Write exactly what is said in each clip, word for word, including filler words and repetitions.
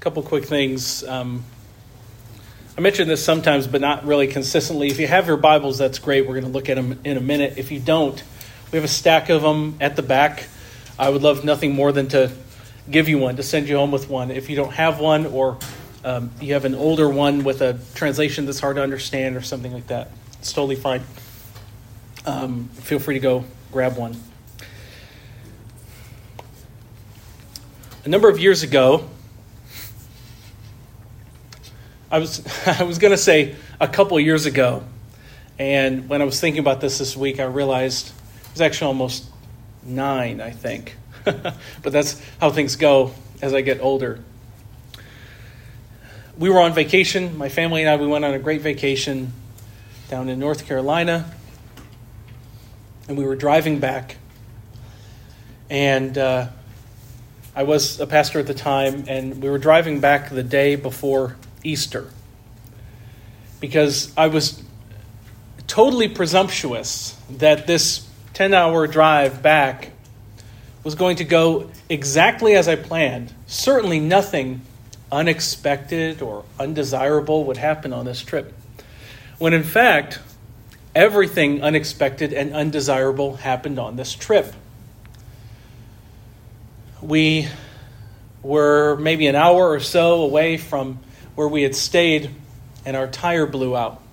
couple quick things. Um, I mention this sometimes, but not really consistently. If you have your Bibles, that's great. We're going to look at them in a minute. If you don't, we have a stack of them at the back. I would love nothing more than to give you one, to send you home with one. If you don't have one, or um, you have an older one with a translation that's hard to understand or something like that, it's totally fine. Um, feel free to go grab one. A number of years ago, I was I was going to say a couple of years ago, and when I was thinking about this this week, I realized it was actually almost nine, I think. But that's how things go as I get older. We were on vacation. My family and I, we went on a great vacation down in North Carolina, and we were driving back, and uh, I was a pastor at the time, and we were driving back the day before Easter because I was totally presumptuous that this ten-hour drive back was going to go exactly as I planned. Certainly nothing unexpected or undesirable would happen on this trip, when in fact, everything unexpected and undesirable happened on this trip. We were maybe an hour or so away from where we had stayed, and our tire blew out.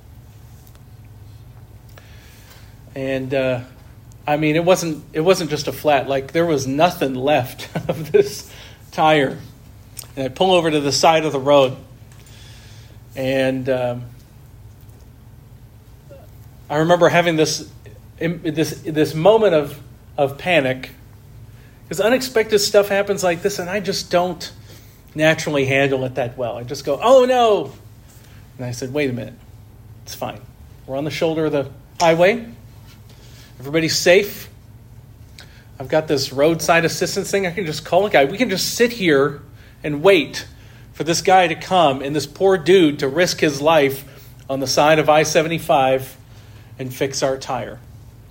And uh, I mean, it wasn't it wasn't just a flat. Like, there was nothing left of this tire. And I pull over to the side of the road, and um, I remember having this this this moment of of panic. Because unexpected stuff happens like this, and I just don't naturally handle it that well. I just go, oh no! And I said, wait a minute. It's fine. We're on the shoulder of the highway. Everybody's safe. I've got this roadside assistance thing. I can just call a guy. We can just sit here and wait for this guy to come and this poor dude to risk his life on the side of I seventy-five and fix our tire.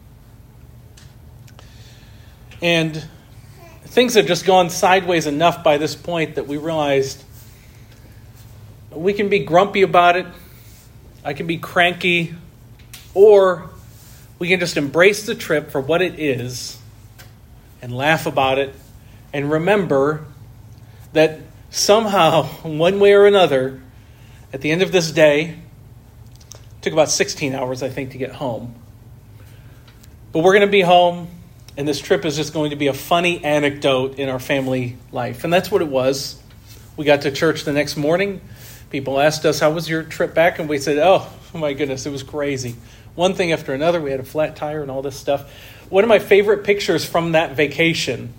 And things had just gone sideways enough by this point that we realized we can be grumpy about it, I can be cranky, or we can just embrace the trip for what it is and laugh about it and remember that somehow, one way or another, at the end of this day, it took about sixteen hours, I think, to get home. But we're going to be home. And this trip is just going to be a funny anecdote in our family life. And that's what it was. We got to church the next morning. People asked us, how was your trip back? And we said, oh, my goodness, it was crazy. One thing after another. We had a flat tire and all this stuff. One of my favorite pictures from that vacation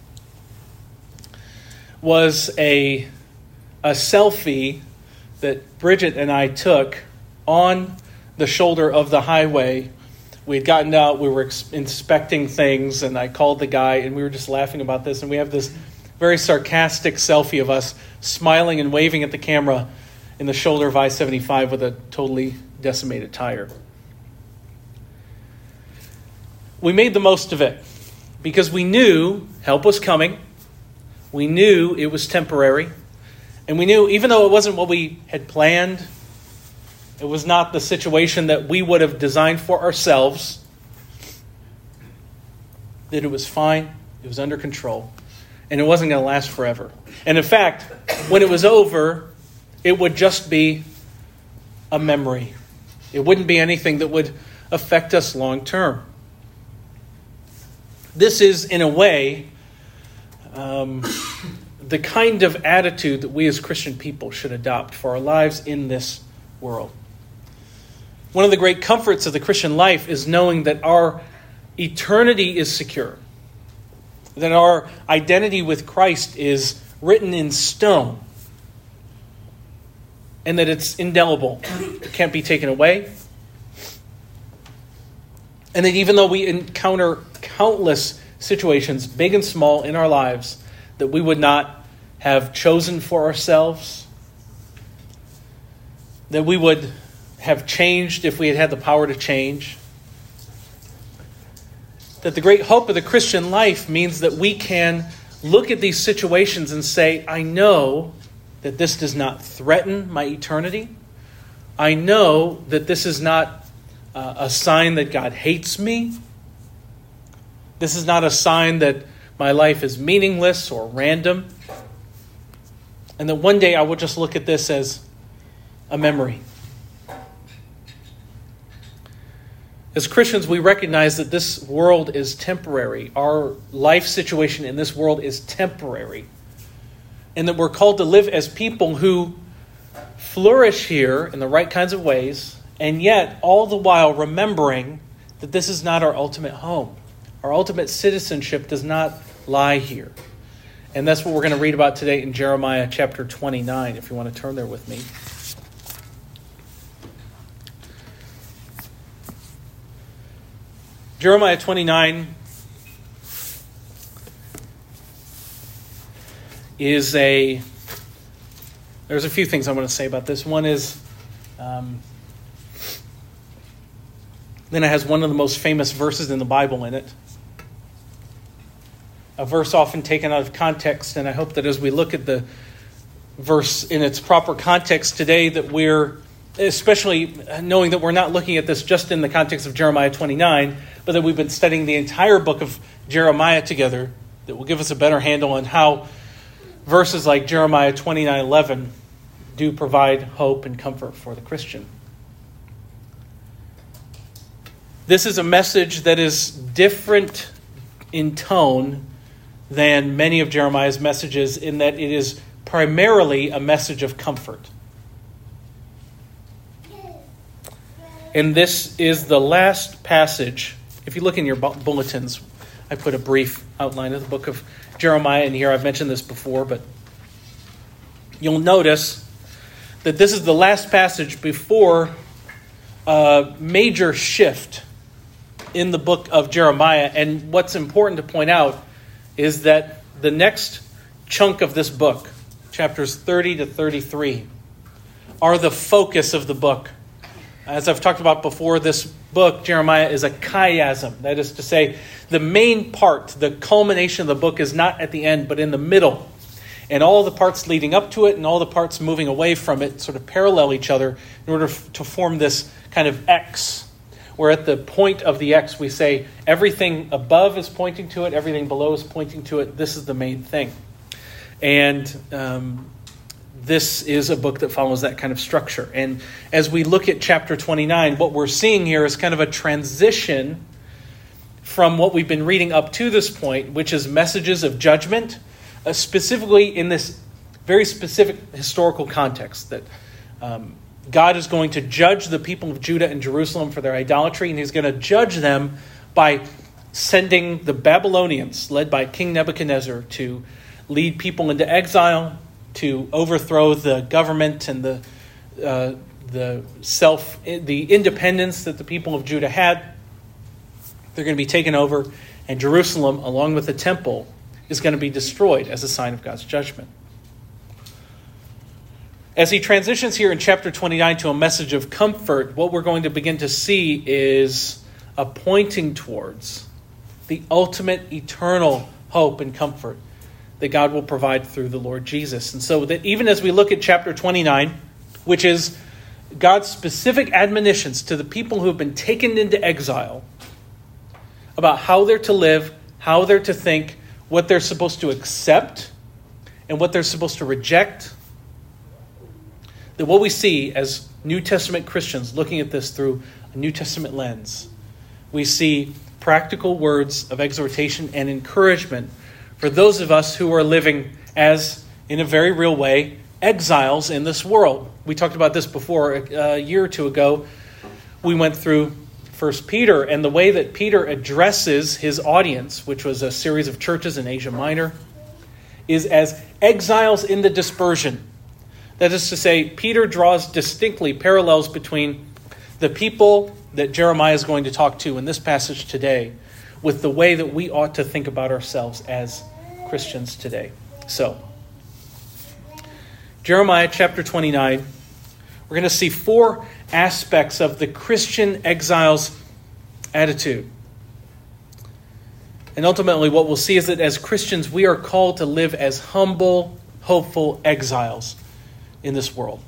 was a, a selfie that Bridget and I took on the shoulder of the highway. We had gotten out, we were ex- inspecting things, and I called the guy, and we were just laughing about this. And we have this very sarcastic selfie of us smiling and waving at the camera in the shoulder of I seventy-five with a totally decimated tire. We made the most of it because we knew help was coming. We knew it was temporary. And we knew, even though it wasn't what we had planned, it was not the situation that we would have designed for ourselves, that it was fine, it was under control, and it wasn't going to last forever. And in fact, when it was over, it would just be a memory. It wouldn't be anything that would affect us long term. This is, in a way, um, the kind of attitude that we as Christian people should adopt for our lives in this world. One of the great comforts of the Christian life is knowing that our eternity is secure, that our identity with Christ is written in stone, and that it's indelible. It can't be taken away. And that even though we encounter countless situations, big and small, in our lives that we would not have chosen for ourselves, that we would have changed if we had had the power to change, that the great hope of the Christian life means that we can look at these situations and say, I know that this does not threaten my eternity. I know that this is not uh, a sign that God hates me. This is not a sign that my life is meaningless or random. And that one day I will just look at this as a memory. As Christians, we recognize that this world is temporary. Our life situation in this world is temporary. And that we're called to live as people who flourish here in the right kinds of ways, and yet all the while remembering that this is not our ultimate home. Our ultimate citizenship does not lie here. And that's what we're going to read about today in Jeremiah chapter twenty-nine, if you want to turn there with me. Jeremiah twenty-nine is a... There's a few things I want to say about this. One is, um, then it has one of the most famous verses in the Bible in it. A verse often taken out of context, and I hope that as we look at the verse in its proper context today, that we're, especially knowing that we're not looking at this just in the context of Jeremiah twenty-nine, but that we've been studying the entire book of Jeremiah together, that will give us a better handle on how verses like Jeremiah twenty-nine eleven do provide hope and comfort for the Christian. This is a message that is different in tone than many of Jeremiah's messages, in that it is primarily a message of comfort. And this is the last passage. If you look in your bulletins, I put a brief outline of the book of Jeremiah in here. I've mentioned this before, but you'll notice that this is the last passage before a major shift in the book of Jeremiah. And what's important to point out is that the next chunk of this book, chapters thirty to thirty-three, are the focus of the book. As I've talked about before, this book, Jeremiah, is a chiasm. That is to say, the main part, the culmination of the book, is not at the end, but in the middle. And all the parts leading up to it and all the parts moving away from it sort of parallel each other in order to form this kind of X, where at the point of the X we say everything above is pointing to it, everything below is pointing to it. This is the main thing. And um, this is a book that follows that kind of structure. And as we look at chapter twenty-nine, what we're seeing here is kind of a transition from what we've been reading up to this point, which is messages of judgment, uh, specifically in this very specific historical context, that um, God is going to judge the people of Judah and Jerusalem for their idolatry, and he's going to judge them by sending the Babylonians, led by King Nebuchadnezzar, to lead people into exile, to overthrow the government and the uh, the self, the independence that the people of Judah had. They're going to be taken over, and Jerusalem, along with the temple, is going to be destroyed as a sign of God's judgment. As he transitions here in chapter twenty-nine to a message of comfort, what we're going to begin to see is a pointing towards the ultimate eternal hope and comfort that God will provide through the Lord Jesus. And so that even as we look at chapter twenty-nine, which is God's specific admonitions to the people who have been taken into exile about how they're to live, how they're to think, what they're supposed to accept, and what they're supposed to reject, that what we see as New Testament Christians looking at this through a New Testament lens, we see practical words of exhortation and encouragement for those of us who are living as, in a very real way, exiles in this world. We talked about this before. A year or two ago, we went through First Peter, and the way that Peter addresses his audience, which was a series of churches in Asia Minor, is as exiles in the dispersion. That is to say, Peter draws distinctly parallels between the people that Jeremiah is going to talk to in this passage today with the way that we ought to think about ourselves as Christians today. So, Jeremiah chapter twenty-nine, we're going to see four aspects of the Christian exile's attitude. And ultimately what we'll see is that as Christians, we are called to live as humble, hopeful exiles in this world.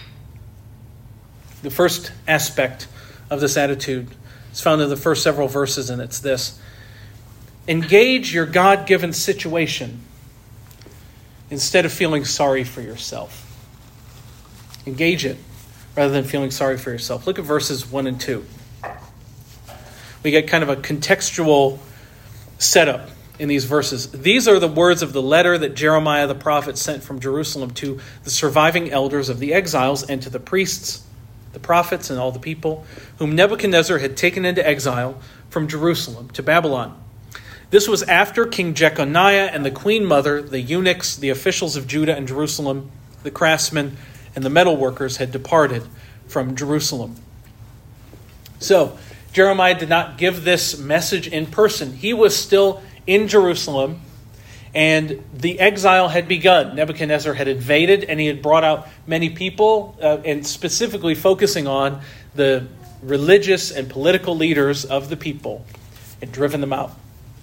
The first aspect of this attitude is found in the first several verses, and it's this: engage your God-given situation instead of feeling sorry for yourself. Engage it rather than feeling sorry for yourself. Look at verses one and two. We get kind of a contextual setup in these verses. These are the words of the letter that Jeremiah the prophet sent from Jerusalem to the surviving elders of the exiles and to the priests, the prophets, and all the people whom Nebuchadnezzar had taken into exile from Jerusalem to Babylon. This was after King Jeconiah and the queen mother, the eunuchs, the officials of Judah and Jerusalem, the craftsmen, and the metal workers had departed from Jerusalem. So, Jeremiah did not give this message in person. He was still in Jerusalem, and the exile had begun. Nebuchadnezzar had invaded, and he had brought out many people, uh, and specifically focusing on the religious and political leaders of the people, and driven them out.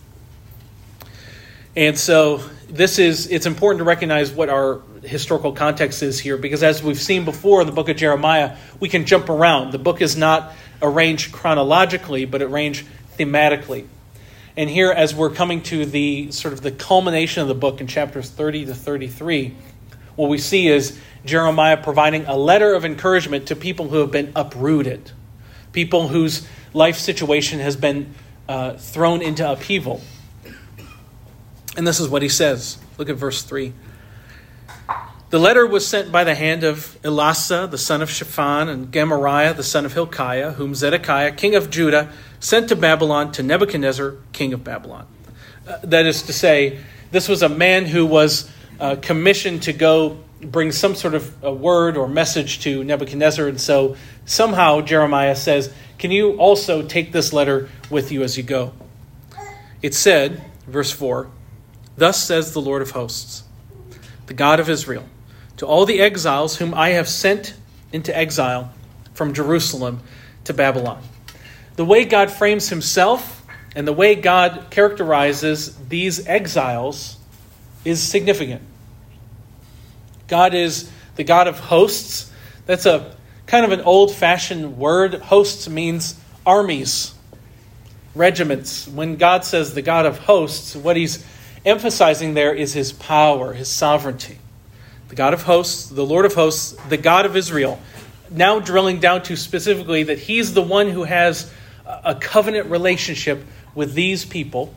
And so this is, it's important to recognize what our historical context is here, because as we've seen before in the book of Jeremiah, we can jump around. The book is not arranged chronologically, but arranged thematically. And here, as we're coming to the sort of the culmination of the book in chapters thirty to thirty-three, what we see is Jeremiah providing a letter of encouragement to people who have been uprooted, people whose life situation has been uh, thrown into upheaval. And this is what he says. Look at verse three. The letter was sent by the hand of Elasah, the son of Shaphan, and Gemariah, the son of Hilkiah, whom Zedekiah, king of Judah, sent to Babylon to Nebuchadnezzar, king of Babylon. Uh, that is to say, this was a man who was uh, commissioned to go bring some sort of a word or message to Nebuchadnezzar. And so somehow Jeremiah says, can you also take this letter with you as you go? It said, verse four, thus says the Lord of hosts, the God of Israel, to all the exiles whom I have sent into exile from Jerusalem to Babylon. The way God frames himself and the way God characterizes these exiles is significant. God is the God of hosts. That's a kind of an old-fashioned word. Hosts means armies, regiments. When God says the God of hosts, what he's emphasizing there is his power, his sovereignty. The God of hosts, the Lord of hosts, the God of Israel. Now drilling down to specifically that he's the one who has a covenant relationship with these people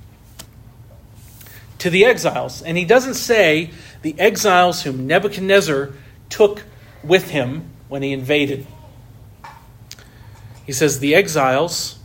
to the exiles. And he doesn't say the exiles whom Nebuchadnezzar took with him when he invaded. He says the exiles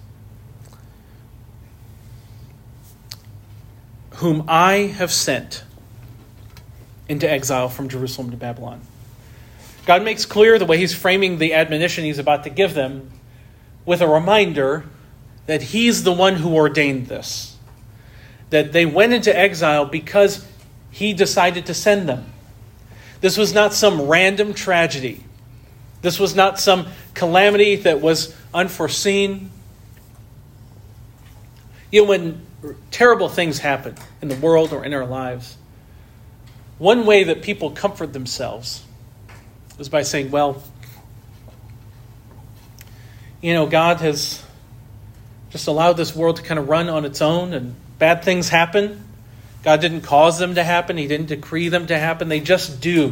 whom I have sent into exile from Jerusalem to Babylon. God makes clear the way he's framing the admonition he's about to give them with a reminder that he's the one who ordained this. That they went into exile because he decided to send them. This was not some random tragedy. This was not some calamity that was unforeseen. You know, when terrible things happen in the world or in our lives, one way that people comfort themselves is by saying, well, you know, God has just allowed this world to kind of run on its own and bad things happen. God didn't cause them to happen. He didn't decree them to happen. They just do.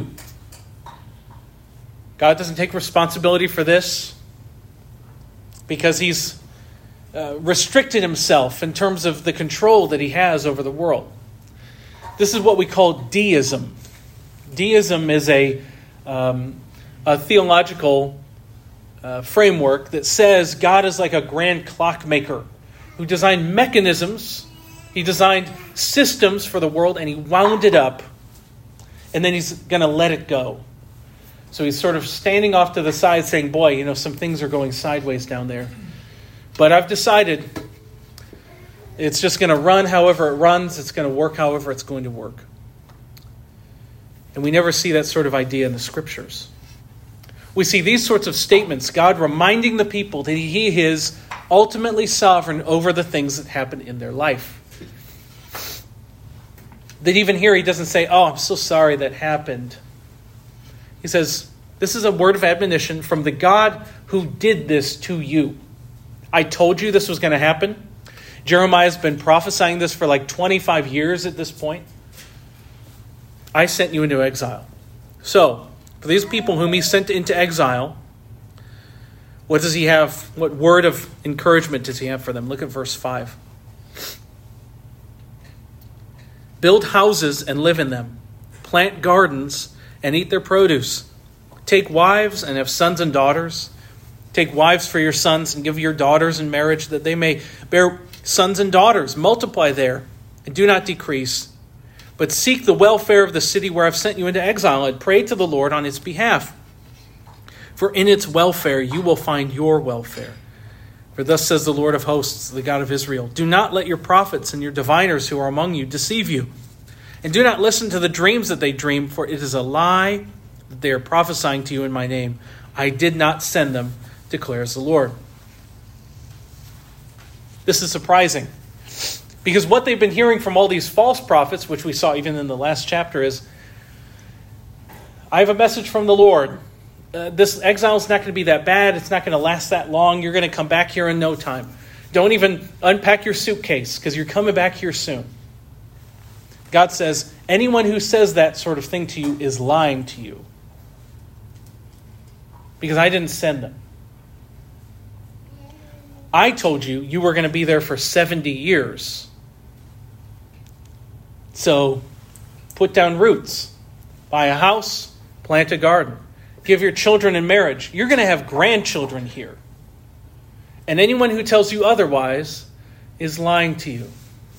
God doesn't take responsibility for this because he's uh, restricted himself in terms of the control that he has over the world. This is what we call deism. Deism is a, um, a theological uh, framework that says God is like a grand clockmaker who designed mechanisms. He designed systems for the world and he wound it up and then he's going to let it go. So he's sort of standing off to the side saying, boy, you know, some things are going sideways down there. But I've decided it's just going to run however it runs. It's going to work however it's going to work. And we never see that sort of idea in the scriptures. We see these sorts of statements, God reminding the people that he is ultimately sovereign over the things that happen in their life. That even here he doesn't say, oh, I'm so sorry that happened. He says, this is a word of admonition from the God who did this to you. I told you this was going to happen. Jeremiah's been prophesying this for like twenty-five years at this point. I sent you into exile. So, for these people whom he sent into exile, what does he have? What word of encouragement does he have for them? Look at verse five. Build houses and live in them. Plant gardens and eat their produce. Take wives and have sons and daughters. Take wives for your sons and give your daughters in marriage, that they may bear sons and daughters. Multiply there and do not decrease. But seek the welfare of the city where I've sent you into exile, and pray to the Lord on its behalf. For in its welfare you will find your welfare. For thus says the Lord of hosts, the God of Israel, do not let your prophets and your diviners who are among you deceive you. And do not listen to the dreams that they dream, for it is a lie that they are prophesying to you in my name. I did not send them, declares the Lord. This is surprising, because what they've been hearing from all these false prophets, which we saw even in the last chapter, is, I have a message from the Lord. Uh, this exile is not going to be that bad. It's not going to last that long. You're going to come back here in no time. Don't even unpack your suitcase, because you're coming back here soon. God says, anyone who says that sort of thing to you is lying to you, because I didn't send them. I told you you were going to be there for seventy years. So put down roots, buy a house, plant a garden, give your children in marriage. You're going to have grandchildren here. And anyone who tells you otherwise is lying to you.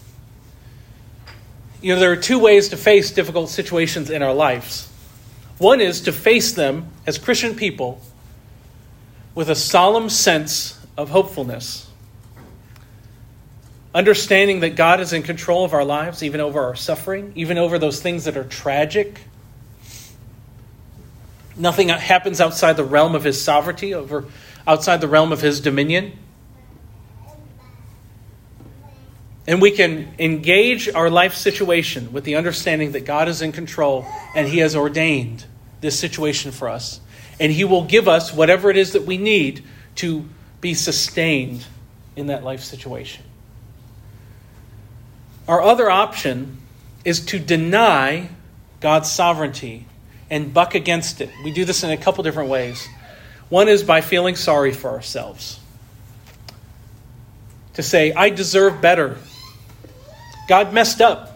You know, there are two ways to face difficult situations in our lives. One is to face them as Christian people with a solemn sense of hopefulness, understanding that God is in control of our lives, even over our suffering, even over those things that are tragic. Nothing happens outside the realm of his sovereignty, over outside the realm of his dominion. And we can engage our life situation with the understanding that God is in control and he has ordained this situation for us. And he will give us whatever it is that we need to be sustained in that life situation. Our other option is to deny God's sovereignty and buck against it. We do this in a couple different ways. One is by feeling sorry for ourselves. To say, I deserve better. God messed up.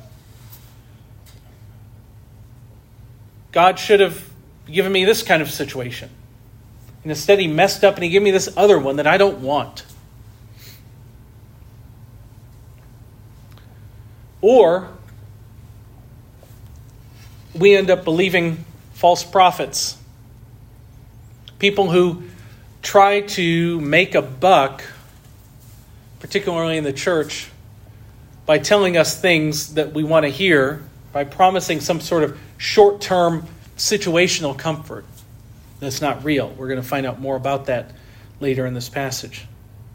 God should have given me this kind of situation. And instead he messed up and he gave me this other one that I don't want. Or we end up believing false prophets. People who try to make a buck, particularly in the church, by telling us things that we want to hear, by promising some sort of short-term situational comfort that's not real. We're going to find out more about that later in this passage.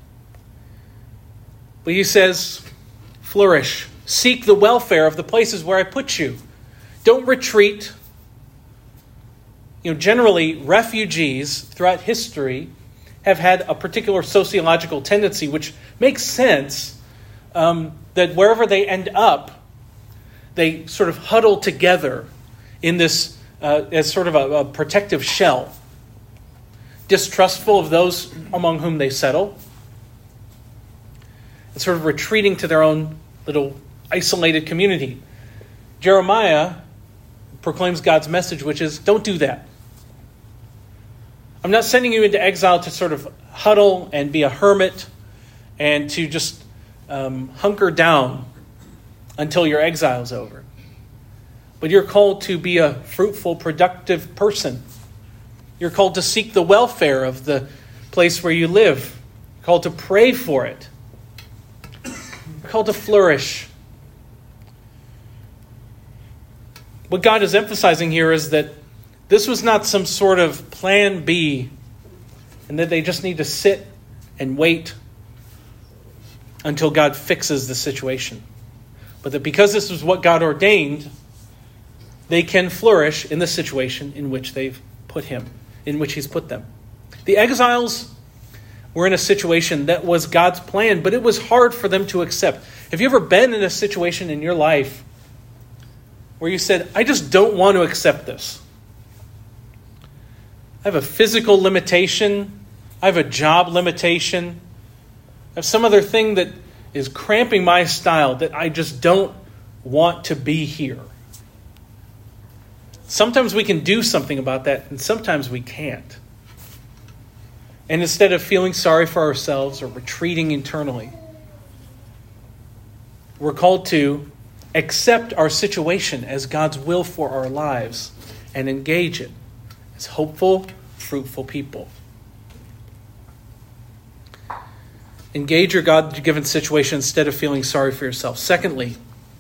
But he says, flourish. Seek the welfare of the places where I put you. Don't retreat. You know, generally, refugees throughout history have had a particular sociological tendency, which makes sense, um, that wherever they end up, they sort of huddle together in this uh, as sort of a, a protective shell, distrustful of those among whom they settle, and sort of retreating to their own little isolated community. Jeremiah proclaims God's message, which is, don't do that. I'm not sending you into exile to sort of huddle and be a hermit and to just um, hunker down until your exile is over. But you're called to be a fruitful, productive person. You're called to seek the welfare of the place where you live. You're called to pray for it. You're called to flourish. What God is emphasizing here is that this was not some sort of plan B, and that they just need to sit and wait until God fixes the situation. But that because this is what God ordained, they can flourish in the situation in which they've put him, in which he's put them. The exiles were in a situation that was God's plan, but it was hard for them to accept. Have you ever been in a situation in your life where you said, I just don't want to accept this? I have a physical limitation. I have a job limitation. I have some other thing that is cramping my style that I just don't want to be here. Sometimes we can do something about that, and sometimes we can't. And instead of feeling sorry for ourselves or retreating internally, we're called to accept our situation as God's will for our lives and engage it as hopeful, fruitful people. Engage your God-given situation instead of feeling sorry for yourself. Secondly,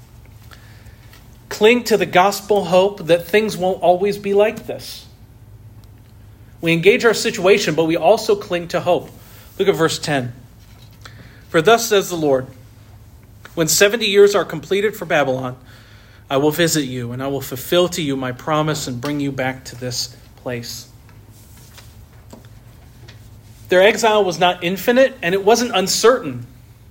cling to the gospel hope that things won't always be like this. We engage our situation, but we also cling to hope. Look at verse ten. For thus says the Lord, when seventy years are completed for Babylon, I will visit you, and I will fulfill to you my promise and bring you back to this place. Their exile was not infinite, and it wasn't uncertain.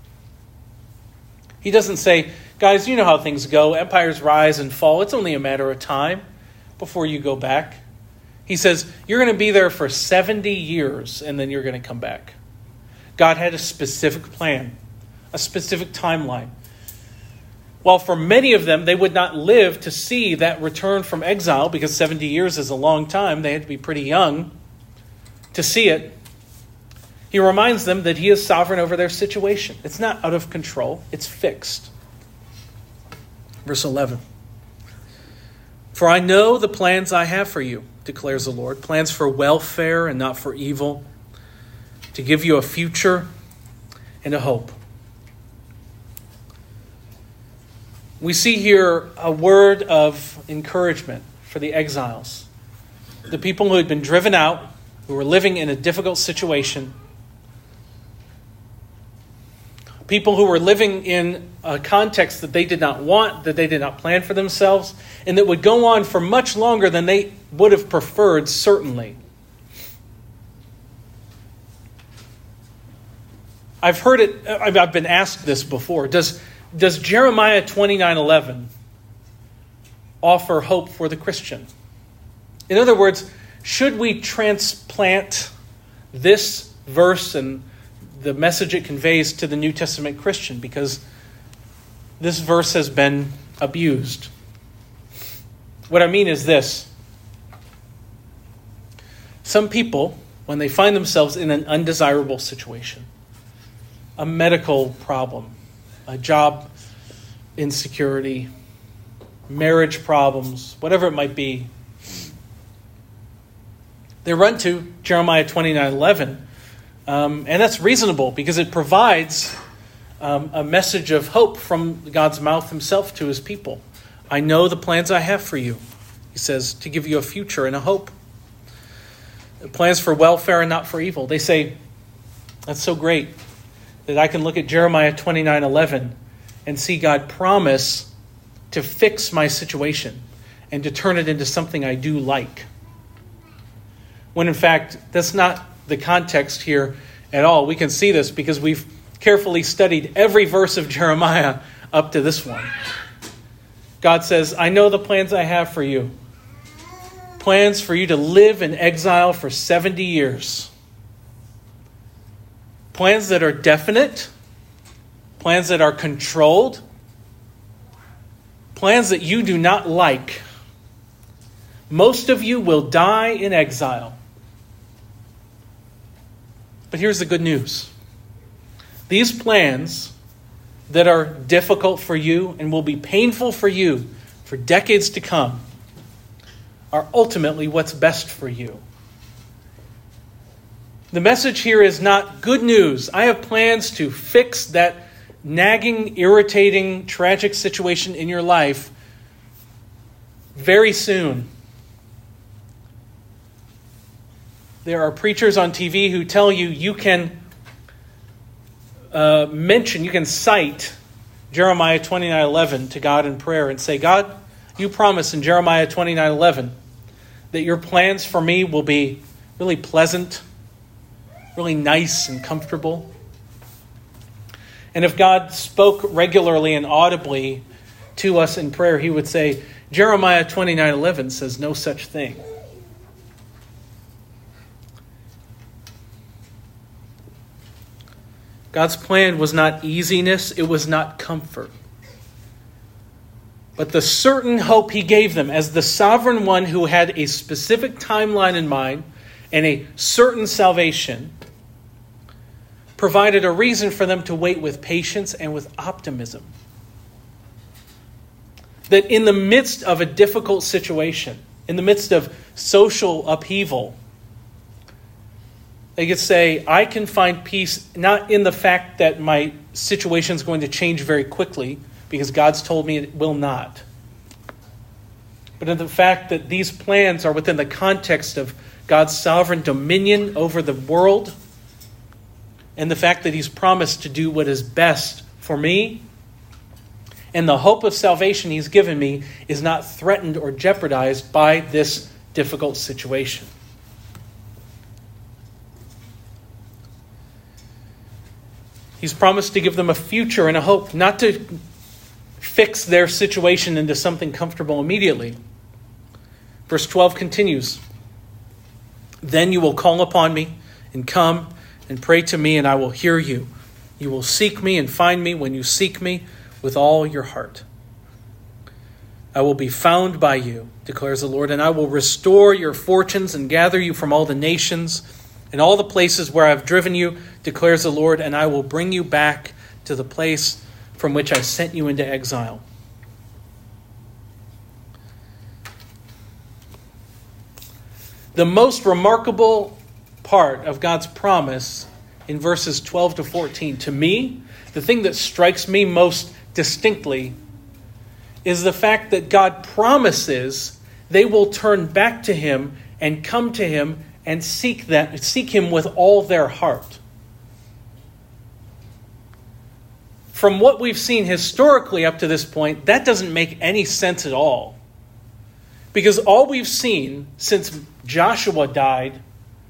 He doesn't say, guys, you know how things go. Empires rise and fall. It's only a matter of time before you go back. He says, you're going to be there for seventy years, and then you're going to come back. God had a specific plan, a specific timeline. While for many of them, they would not live to see that return from exile, because seventy years is a long time. They had to be pretty young to see it. He reminds them that he is sovereign over their situation. It's not out of control. It's fixed. Verse eleven. For I know the plans I have for you, declares the Lord, plans for welfare and not for evil, to give you a future and a hope. We see here a word of encouragement for the exiles, the people who had been driven out, who were living in a difficult situation, people who were living in a context that they did not want, that they did not plan for themselves, and that would go on for much longer than they would have preferred, certainly. I've heard it, I've been asked this before. Does, does Jeremiah twenty-nine eleven offer hope for the Christian? In other words, should we transplant this verse and the message it conveys to the New Testament Christian? Because this verse has been abused. What I mean is this. Some people, when they find themselves in an undesirable situation, a medical problem, a job insecurity, marriage problems, whatever it might be, they run to Jeremiah twenty-nine eleven. Um, and that's reasonable because it provides um, a message of hope from God's mouth himself to his people. I know the plans I have for you, he says, to give you a future and a hope. Plans for welfare and not for evil. They say, that's so great that I can look at Jeremiah twenty-nine eleven and see God promise to fix my situation and to turn it into something I do like. When in fact, that's not the context here at all. We can see this because we've carefully studied every verse of Jeremiah up to this one. God says, I know the plans I have for you. Plans for you to live in exile for seventy years. Plans that are definite. Plans that are controlled. Plans that you do not like. Most of you will die in exile. But here's the good news. These plans that are difficult for you and will be painful for you for decades to come are ultimately what's best for you. The message here is not good news. I have plans to fix that nagging, irritating, tragic situation in your life very soon. There are preachers on T V who tell you you can uh, mention, you can cite Jeremiah twenty-nine eleven to God in prayer and say, God, you promise in Jeremiah twenty-nine eleven that your plans for me will be really pleasant, really nice and comfortable. And if God spoke regularly and audibly to us in prayer, he would say, Jeremiah twenty-nine eleven says no such thing. God's plan was not easiness, it was not comfort. But the certain hope he gave them as the sovereign one who had a specific timeline in mind and a certain salvation provided a reason for them to wait with patience and with optimism. That in the midst of a difficult situation, in the midst of social upheaval, they could say, I can find peace not in the fact that my situation is going to change very quickly, because God's told me it will not, but in the fact that these plans are within the context of God's sovereign dominion over the world, and the fact that he's promised to do what is best for me, and the hope of salvation he's given me is not threatened or jeopardized by this difficult situation. He's promised to give them a future and a hope, not to fix their situation into something comfortable immediately. Verse twelve continues, Then you will call upon me and come and pray to me, and I will hear you. You will seek me and find me when you seek me with all your heart. I will be found by you, declares the Lord, and I will restore your fortunes and gather you from all the nations and all the places where I have driven you, declares the Lord, and I will bring you back to the place from which I sent you into exile. The most remarkable part of God's promise in verses twelve to fourteen, to me, the thing that strikes me most distinctly is the fact that God promises they will turn back to him and come to him and seek that, seek him with all their heart. From what we've seen historically up to this point, that doesn't make any sense at all. Because all we've seen since Joshua died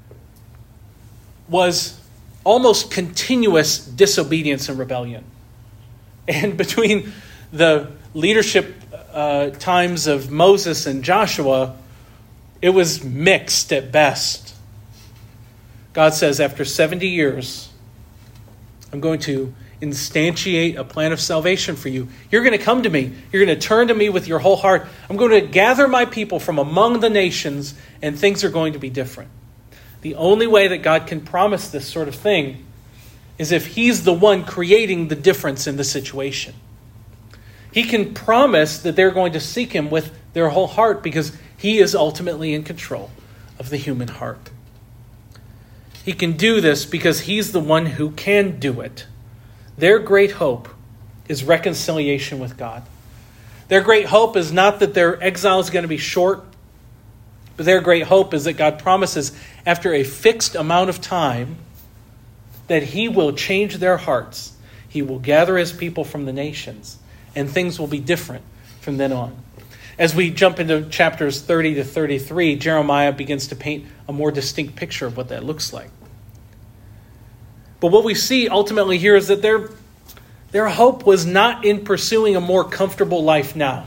was almost continuous disobedience and rebellion. And between the leadership uh, times of Moses and Joshua, it was mixed at best. God says, after seventy years, I'm going to instantiate a plan of salvation for you. You're going to come to me. You're going to turn to me with your whole heart. I'm going to gather my people from among the nations, and things are going to be different. The only way that God can promise this sort of thing is if he's the one creating the difference in the situation. He can promise that they're going to seek him with their whole heart because he is ultimately in control of the human heart. He can do this because he's the one who can do it. Their great hope is reconciliation with God. Their great hope is not that their exile is going to be short, but their great hope is that God promises after a fixed amount of time that he will change their hearts. He will gather his people from the nations, and things will be different from then on. As we jump into chapters thirty to thirty-three, Jeremiah begins to paint a more distinct picture of what that looks like. But what we see ultimately here is that their, their hope was not in pursuing a more comfortable life now.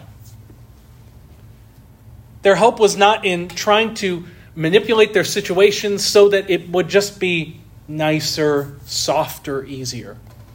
Their hope was not in trying to manipulate their situations so that it would just be nicer, softer, easier.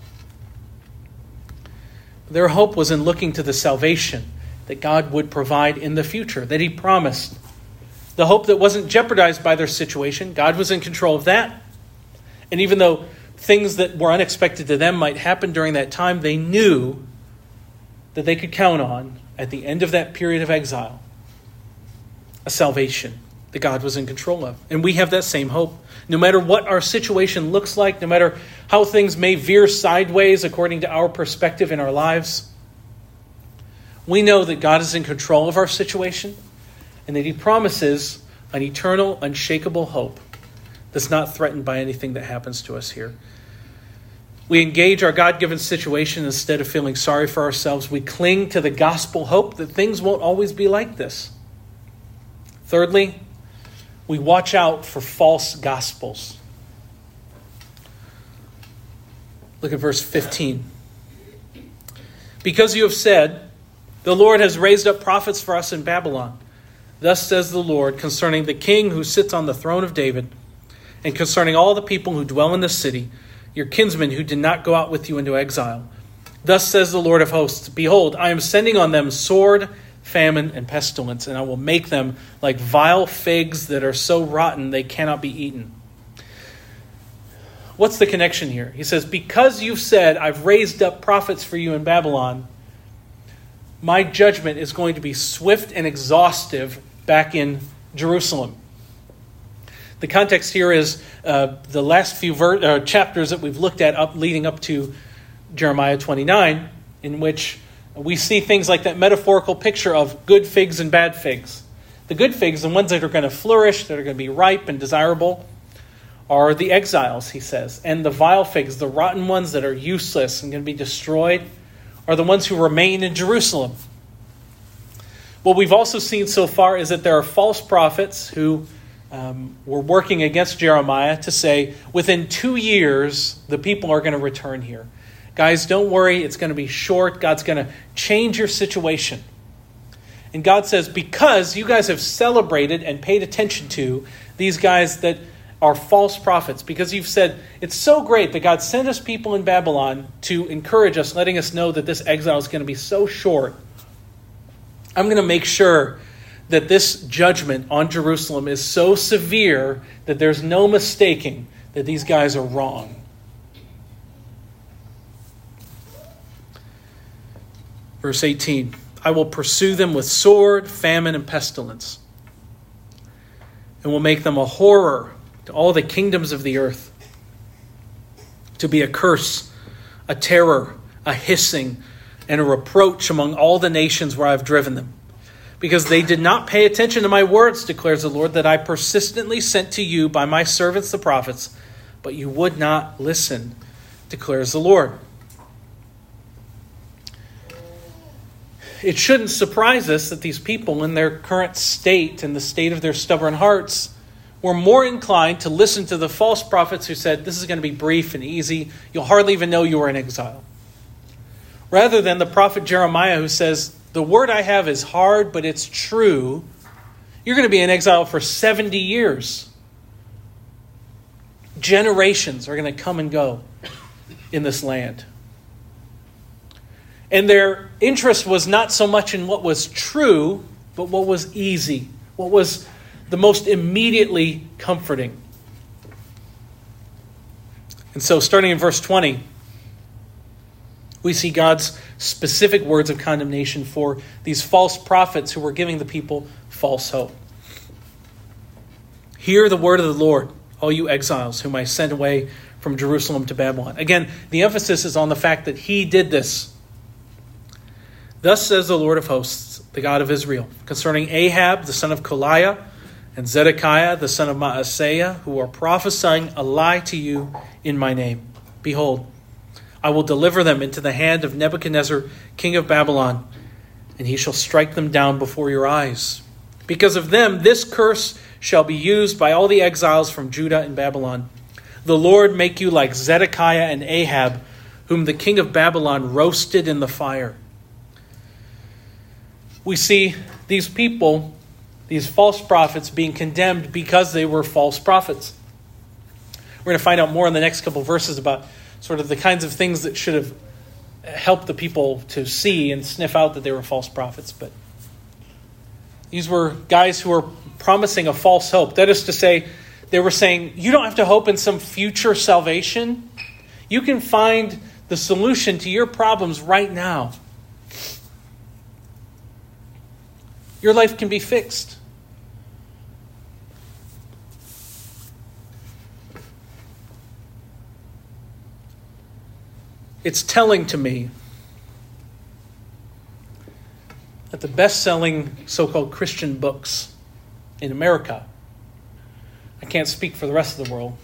Their hope was in looking to the salvation that God would provide in the future, that he promised. The hope that wasn't jeopardized by their situation. God was in control of that. And even though things that were unexpected to them might happen during that time, they knew that they could count on, at the end of that period of exile, a salvation that God was in control of. And we have that same hope. No matter what our situation looks like, no matter how things may veer sideways according to our perspective in our lives, we know that God is in control of our situation and that he promises an eternal, unshakable hope that's not threatened by anything that happens to us here. We engage our God-given situation instead of feeling sorry for ourselves. We cling to the gospel hope that things won't always be like this. Thirdly, we watch out for false gospels. Look at verse fifteen. Because you have said, the Lord has raised up prophets for us in Babylon. Thus says the Lord concerning the king who sits on the throne of David, and concerning all the people who dwell in the city, your kinsmen who did not go out with you into exile. Thus says the Lord of hosts, behold, I am sending on them sword, famine, and pestilence, and I will make them like vile figs that are so rotten they cannot be eaten. What's the connection here? He says, because you've said, I've raised up prophets for you in Babylon, my judgment is going to be swift and exhaustive back in Jerusalem. The context here is uh, the last few ver- uh, chapters that we've looked at up leading up to Jeremiah twenty-nine, in which we see things like that metaphorical picture of good figs and bad figs. The good figs, the ones that are going to flourish, that are going to be ripe and desirable, are the exiles, he says. And the vile figs, the rotten ones that are useless and going to be destroyed, are the ones who remain in Jerusalem. What we've also seen so far is that there are false prophets who um, were working against Jeremiah to say, within two years, the people are going to return here. Guys, don't worry, it's going to be short. God's going to change your situation. And God says, because you guys have celebrated and paid attention to these guys that are false prophets, because you've said, it's so great that God sent us people in Babylon to encourage us, letting us know that this exile is going to be so short. I'm going to make sure that this judgment on Jerusalem is so severe that there's no mistaking that these guys are wrong. Verse eighteen, I will pursue them with sword, famine, and pestilence, and will make them a horror to all the kingdoms of the earth, to be a curse, a terror, a hissing, and a reproach among all the nations where I've driven them. Because they did not pay attention to my words, declares the Lord, that I persistently sent to you by my servants the prophets, but you would not listen, declares the Lord. It shouldn't surprise us that these people in their current state and the state of their stubborn hearts were more inclined to listen to the false prophets who said, this is going to be brief and easy. You'll hardly even know you were in exile. Rather than the prophet Jeremiah who says, the word I have is hard, but it's true. You're going to be in exile for seventy years. Generations are going to come and go in this land. And their interest was not so much in what was true, but what was easy, what was the most immediately comforting. And so starting in verse twenty, we see God's specific words of condemnation for these false prophets who were giving the people false hope. Hear the word of the Lord, all you exiles whom I sent away from Jerusalem to Babylon. Again, the emphasis is on the fact that he did this. Thus says the Lord of hosts, the God of Israel, concerning Ahab, the son of Koliah, and Zedekiah, the son of Maaseiah, who are prophesying a lie to you in my name. Behold, I will deliver them into the hand of Nebuchadnezzar, king of Babylon, and he shall strike them down before your eyes. Because of them, this curse shall be used by all the exiles from Judah and Babylon. The Lord make you like Zedekiah and Ahab, whom the king of Babylon roasted in the fire. We see these people, these false prophets, being condemned because they were false prophets. We're going to find out more in the next couple of verses about sort of the kinds of things that should have helped the people to see and sniff out that they were false prophets. But these were guys who were promising a false hope. That is to say, they were saying, you don't have to hope in some future salvation. You can find the solution to your problems right now. Your life can be fixed. It's telling to me that the best-selling so-called Christian books in America, I can't speak for the rest of the world,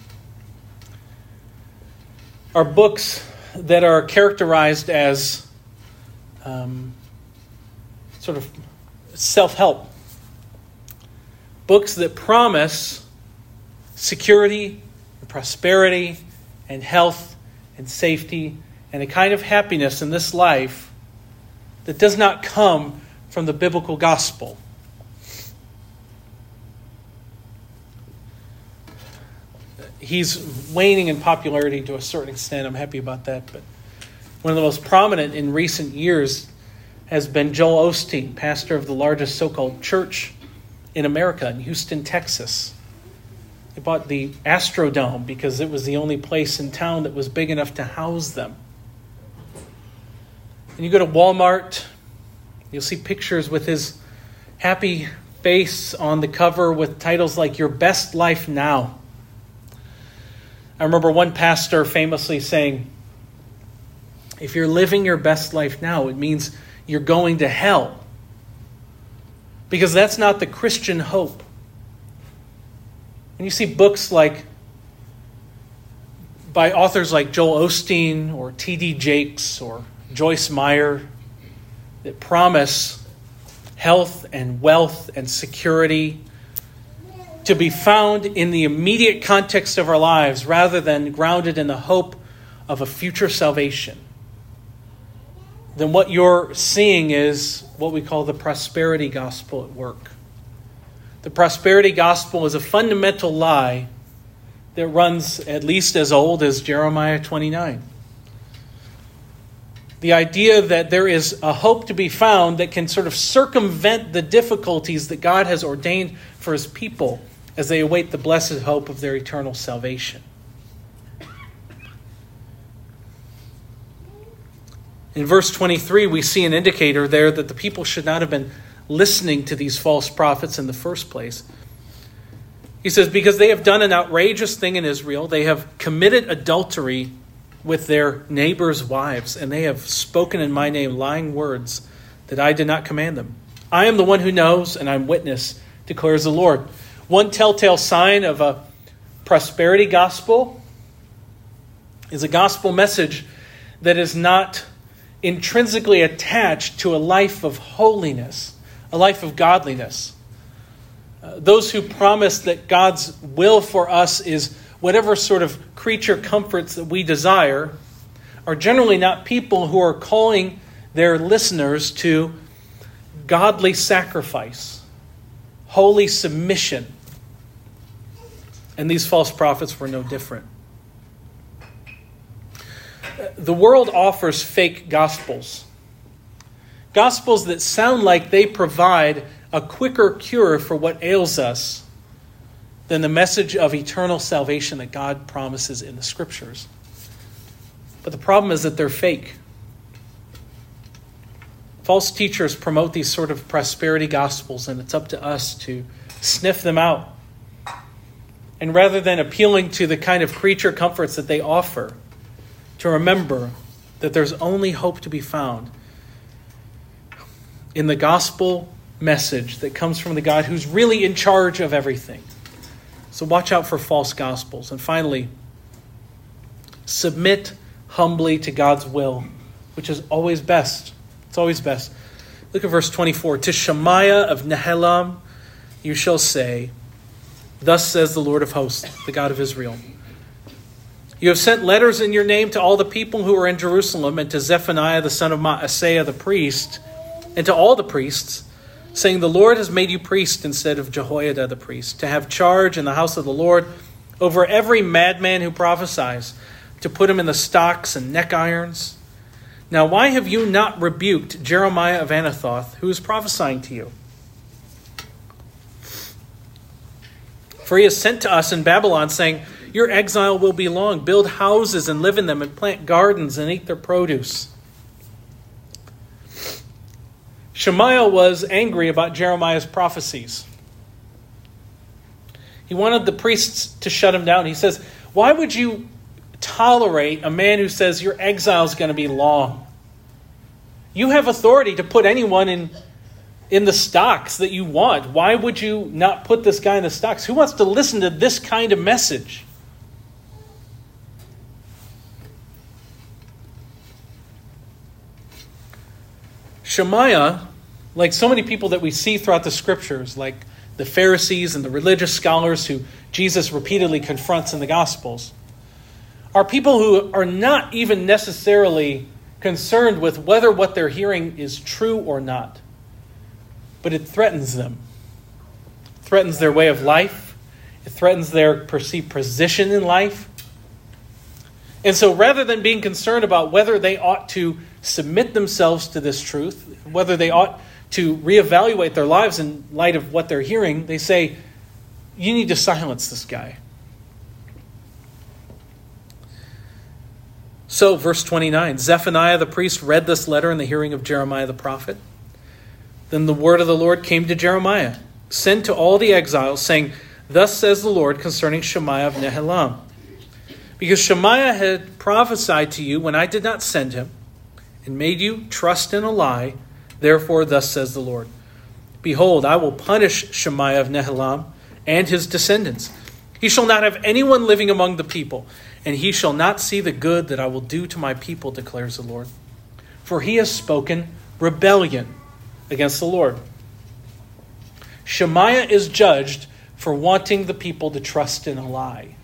are books that are characterized as um, sort of self-help. Books that promise security and prosperity and health and safety and a kind of happiness in this life that does not come from the biblical gospel. He's waning in popularity to a certain extent. I'm happy about that. But one of the most prominent in recent years has been Joel Osteen, pastor of the largest so-called church in America, in Houston, Texas. They bought the Astrodome because it was the only place in town that was big enough to house them. And you go to Walmart, you'll see pictures with his happy face on the cover with titles like Your Best Life Now. I remember one pastor famously saying, if you're living your best life now, it means you're going to hell. Because that's not the Christian hope. When you see books like by authors like Joel Osteen or T D Jakes or Joyce Meyer that promise health and wealth and security to be found in the immediate context of our lives rather than grounded in the hope of a future salvation, then what you're seeing is what we call the prosperity gospel at work. The prosperity gospel is a fundamental lie that runs at least as old as Jeremiah twenty-nine. The idea that there is a hope to be found that can sort of circumvent the difficulties that God has ordained for his people as they await the blessed hope of their eternal salvation. In verse twenty-three, we see an indicator there that the people should not have been listening to these false prophets in the first place. He says, because they have done an outrageous thing in Israel, they have committed adultery with their neighbors' wives, and they have spoken in my name lying words that I did not command them. I am the one who knows, and I'm witness, declares the Lord. One telltale sign of a prosperity gospel is a gospel message that is not intrinsically attached to a life of holiness, a life of godliness. Uh, those who promise that God's will for us is whatever sort of creature comforts that we desire are generally not people who are calling their listeners to godly sacrifice, holy submission. And these false prophets were no different. The world offers fake gospels. Gospels that sound like they provide a quicker cure for what ails us than the message of eternal salvation that God promises in the Scriptures. But the problem is that they're fake. False teachers promote these sort of prosperity gospels, and it's up to us to sniff them out. And rather than appealing to the kind of creature comforts that they offer, to remember that there's only hope to be found in the gospel message that comes from the God who's really in charge of everything. So watch out for false gospels. And finally, submit humbly to God's will, which is always best. It's always best. Look at verse twenty-four. To Shemaiah of Nehelam you shall say, thus says the Lord of hosts, the God of Israel. You have sent letters in your name to all the people who are in Jerusalem, and to Zephaniah the son of Maaseiah the priest, and to all the priests, saying, the Lord has made you priest instead of Jehoiada the priest, to have charge in the house of the Lord over every madman who prophesies, to put him in the stocks and neck irons. Now why have you not rebuked Jeremiah of Anathoth, who is prophesying to you? For he has sent to us in Babylon, saying, your exile will be long. Build houses and live in them, and plant gardens and eat their produce. Shemaiah was angry about Jeremiah's prophecies. He wanted the priests to shut him down. He says, why would you tolerate a man who says your exile is going to be long? You have authority to put anyone in, in the stocks that you want. Why would you not put this guy in the stocks? Who wants to listen to this kind of message? Shemaiah, like so many people that we see throughout the Scriptures, like the Pharisees and the religious scholars who Jesus repeatedly confronts in the Gospels, are people who are not even necessarily concerned with whether what they're hearing is true or not. But it threatens them. It threatens their way of life. It threatens their perceived position in life. And so rather than being concerned about whether they ought to submit themselves to this truth, whether they ought to reevaluate their lives in light of what they're hearing, they say, you need to silence this guy. So, verse twenty-nine, Zephaniah the priest read this letter in the hearing of Jeremiah the prophet. Then the word of the Lord came to Jeremiah, send to all the exiles, saying, thus says the Lord concerning Shemaiah of Nehelam. Because Shemaiah had prophesied to you when I did not send him, and made you trust in a lie, therefore thus says the Lord, behold, I will punish Shemaiah of Nehelam and his descendants. He shall not have anyone living among the people, and he shall not see the good that I will do to my people, declares the Lord. For he has spoken rebellion against the Lord. Shemaiah is judged for wanting the people to trust in a lie.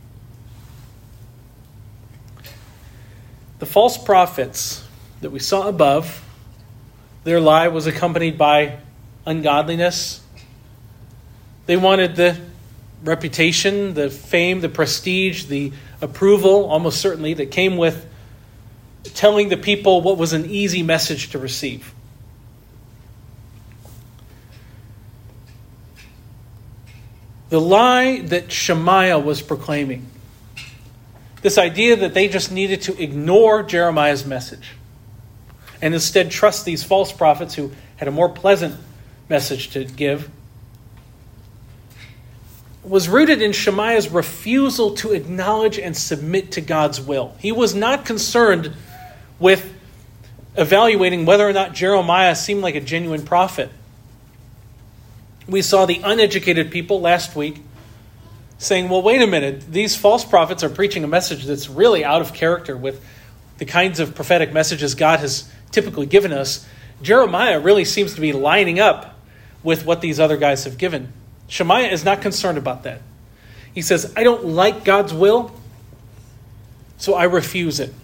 The false prophets that we saw above, their lie was accompanied by ungodliness. They wanted the reputation, the fame, the prestige, the approval, almost certainly, that came with telling the people what was an easy message to receive. The lie that Shemaiah was proclaiming, this idea that they just needed to ignore Jeremiah's message and instead trust these false prophets who had a more pleasant message to give, was rooted in Shemaiah's refusal to acknowledge and submit to God's will. He was not concerned with evaluating whether or not Jeremiah seemed like a genuine prophet. We saw the uneducated people last week saying, well, wait a minute, these false prophets are preaching a message that's really out of character with the kinds of prophetic messages God has typically given us. Jeremiah really seems to be lining up with what these other guys have given. Shemaiah is not concerned about that. He says, I don't like God's will, so I refuse it.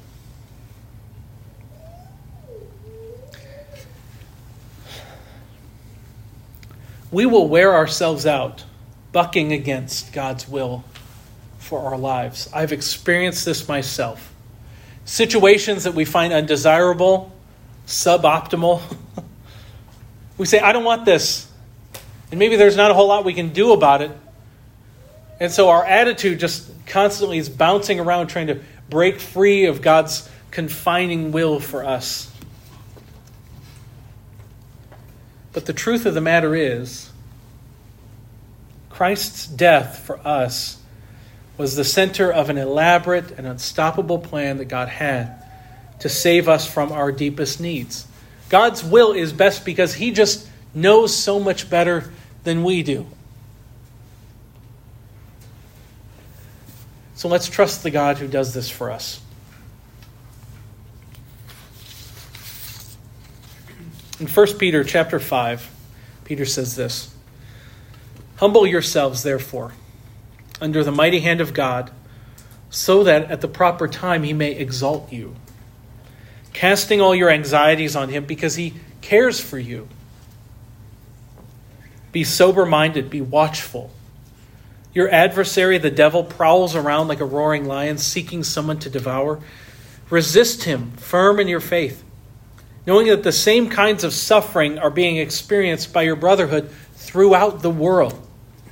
We will wear ourselves out bucking against God's will for our lives. I've experienced this myself. Situations that we find undesirable, suboptimal. We say, I don't want this. And maybe there's not a whole lot we can do about it. And so our attitude just constantly is bouncing around trying to break free of God's confining will for us. But the truth of the matter is, Christ's death for us was the center of an elaborate and unstoppable plan that God had to save us from our deepest needs. God's will is best because he just knows so much better than we do. So let's trust the God who does this for us. In First Peter chapter five, Peter says this, humble yourselves, therefore, under the mighty hand of God, so that at the proper time he may exalt you, casting all your anxieties on him because he cares for you. Be sober-minded, be watchful. Your adversary, the devil, prowls around like a roaring lion, seeking someone to devour. Resist him, firm in your faith, knowing that the same kinds of suffering are being experienced by your brotherhood throughout the world.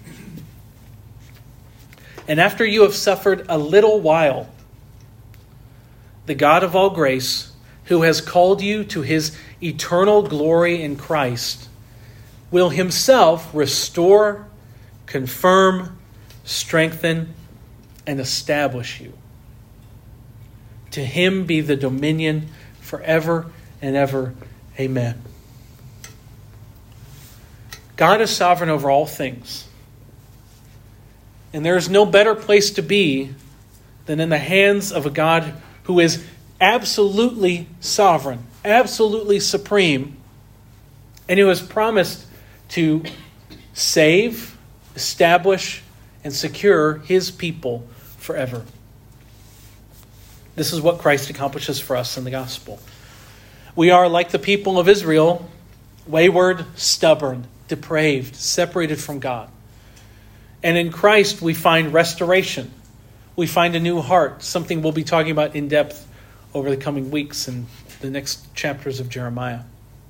And after you have suffered a little while, the God of all grace, who has called you to his eternal glory in Christ, will himself restore, confirm, strengthen, and establish you. To him be the dominion forever and ever. Amen. God is sovereign over all things. And there is no better place to be than in the hands of a God who is absolutely sovereign, absolutely supreme, and who has promised to save, establish, and secure his people forever. This is what Christ accomplishes for us in the gospel. We are like the people of Israel, wayward, stubborn, depraved, separated from God. And in Christ we find restoration. We find a new heart, something we'll be talking about in depth over the coming weeks in the next chapters of Jeremiah.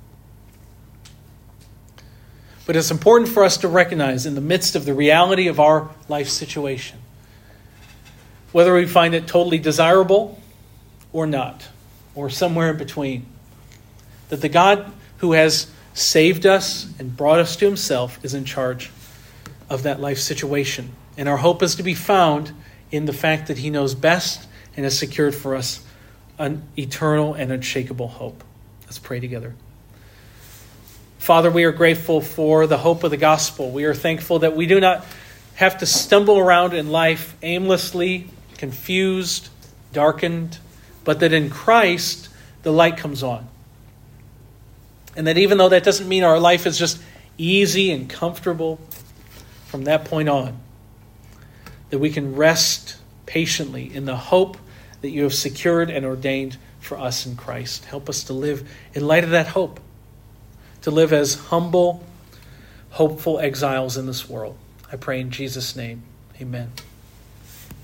But it's important for us to recognize in the midst of the reality of our life situation, whether we find it totally desirable or not, or somewhere in between, that the God who has saved us and brought us to himself is in charge of that life situation. And our hope is to be found in the fact that he knows best and has secured for us an eternal and unshakable hope. Let's pray together. Father, we are grateful for the hope of the gospel. We are thankful that we do not have to stumble around in life aimlessly, confused, darkened, but that in Christ the light comes on. And that even though that doesn't mean our life is just easy and comfortable from that point on, that we can rest patiently in the hope that you have secured and ordained for us in Christ. Help us to live in light of that hope, to live as humble, hopeful exiles in this world. I pray in Jesus' name, amen.